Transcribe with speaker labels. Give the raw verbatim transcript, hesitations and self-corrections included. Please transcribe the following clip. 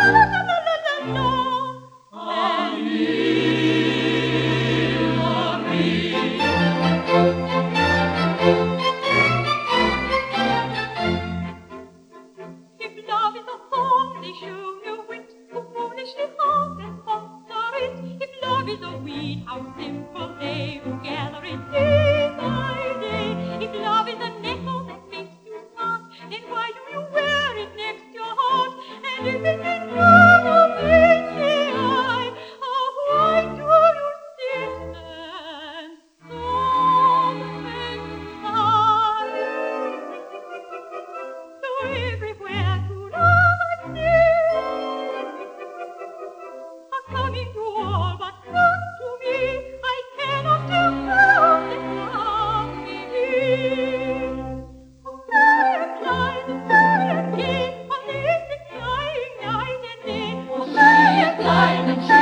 Speaker 1: How simple they who gather it day by day. If love is an echo that makes you smart, then why do you wear it next your heart? And if it is not of the eye, oh, why do you sit and sob and sigh? So everywhere to love I say, are coming to all but not to me. I cannot afford this love me here. Oh, fly and fly, the fly again, on the evening flying night and day. Oh, fly and fly, the